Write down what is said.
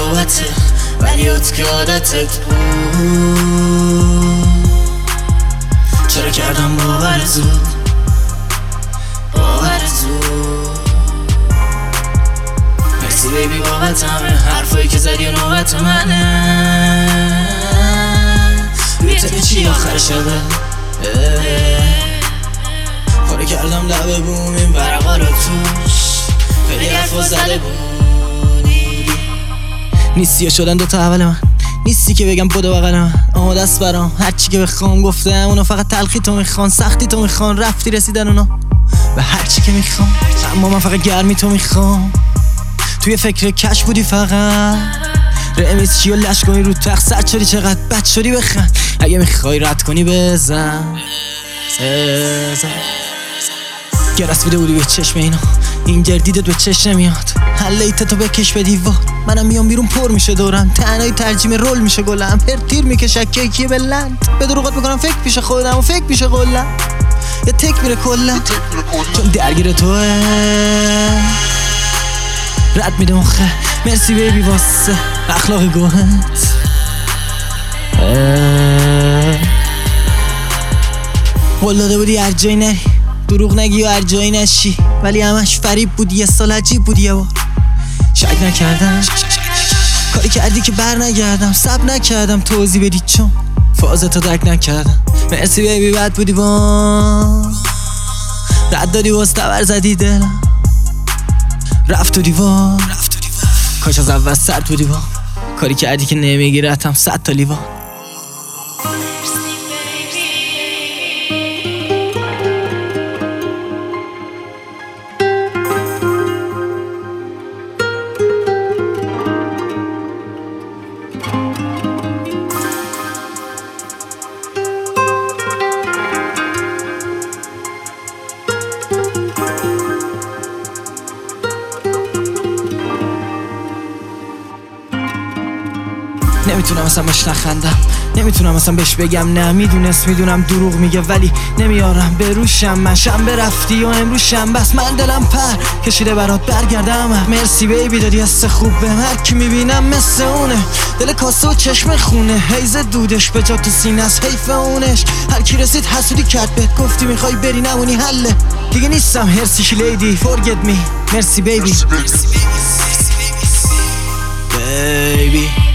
بابته ولی یاد که عادتت بود. چرا کردم باور زود مرسی بیبی بابت همه حرفایی که زدی و نوبت منه. روی تنه چی آخر شبه پاره کردم لبه بوم این ورقا رو توش خیلی حرفا زده بودی. نیستی یا شدن دوتا اول من، نیستی که بگم بدو بغل من، آماده است برام هرچی که بخوام گفتم اونا فقط تلخی تو میخوان، سختی تو میخوان، رفتی رسیدن اونا و هرچی که میخوام، اما من فقط گرمی تو میخوام. توی فکر کش بودی فقط رمیز چی و لش کنی رو تخت، سرد شدی چقدر بد شدی بخند، اگه میخوای رد کنی بزن گرست بیده بودی به چشم اینا، این دیدت به چشم نمیاد، حلیت تو بکش به دیوار، منم میام بیرون پر میشه دورم، تنهایی ترجیم رول میشه گلم، تیر میکشه کیکی بلند، به دروغات میکنم فکر پیش خودم و فکر پیش قلم، یه تک میره کلم چون درگیر توه رد میده مخه. مرسی بیبی واسه اخلاق گوهت، قول داده بودی هر جایی نری، دروغ نگی و هر جایی نشی، ولی همش فریب بودی، یه سال عجیب بودی، یه بار شک نکردم، کاری کردی که بر نگردم، صبر نکردم توضیح بدی چون فازتو درک نکردم. مرسی بیبی بد بودی وان رد دادی واس تبر زدی دلم رفت تو دیوار، کاش از اول سرد بودی وان کاری کردی که نمیگیرتم 100 تا لیوان. نمیتونم اصلا بهش نخندم، نمیتونم اصلا بهش بگم نه، میدونم دروغ میگه ولی نمیارم به روشم، من شنبه رفتی و امروز شنبه است، من دلم پر کشیده برات برگردم. مرسی بیبی دادی حس خوب به هر کی میبینم مثل اونه، دل کاسه و چشم خونه، حیز دودش به جا تو سینه است حیف اونش، هر کی رسید حسودی کرد بهت گفتی میخوای بری نمونی حله دیگه نیستم هرسیش لیدی forget me. مرسی بیبی بیبی